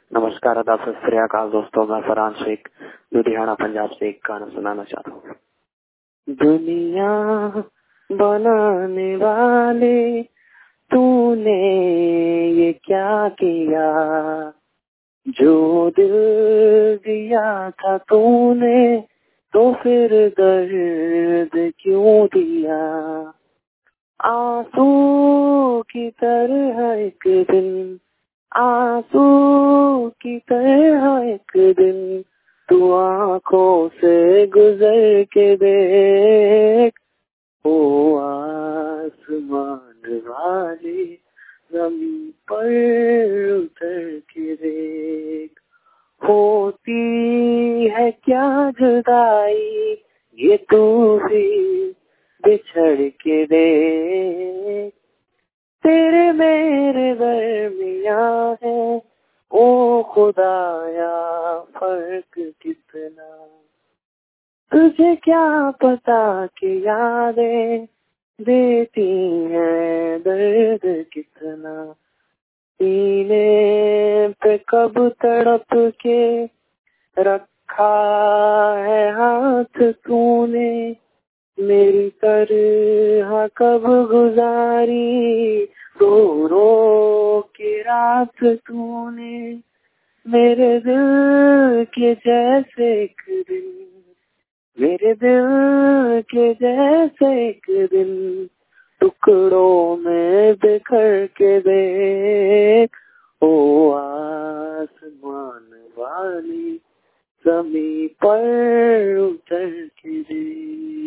नमस्कार, आदाब, सत श्री अकाल दोस्तों। मैं फरहान शेख लुधियाना पंजाब से एक गाना सुनाना चाहता हूँ। दुनिया बनाने वाले तूने ये क्या किया, जो दिल दिया था तूने तो फिर दर्द क्यों दिया। आंसू की तरह एक दिन, आंसू की तरह एक दिन तू आँखों से गुजर के देख। ओ आसमान वाली ज़मीं पर उतर के देख। होती है क्या जुदाई ये तू भी बिछड़ के देख। तेरे मेरे दरमियाँ है ओ खुदाया फर्क कितना। तुझे क्या पता कि यादें देती हैं दर्द कितना। सीने पे कब तड़प के रखा है हाथ तूने, मेरी तरह कब गुजारी रो रो के रात तूने। मेरे दिल के जैसे एक दिन, मेरे दिल के जैसे एक दिन टुकड़ों में बिखर के देख। ओ आसमान वाली ज़मीं पर उतर के देख।